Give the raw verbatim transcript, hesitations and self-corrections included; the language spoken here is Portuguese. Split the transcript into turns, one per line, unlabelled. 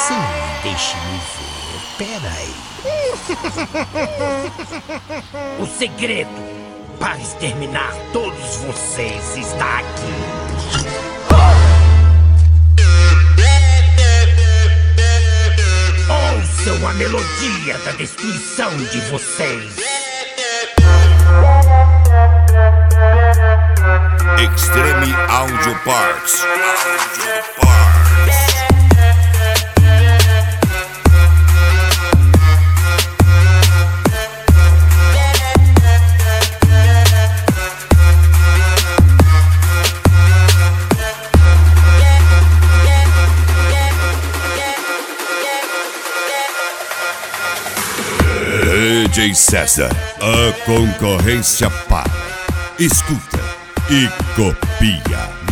Sim, deixe-me ver. Peraí.
O segredo para exterminar todos vocês está aqui. Ouçam a melodia da destruição de vocês.
Extreme Audio Parts. Audio Parts. D J César, a concorrência para. Escuta e copia.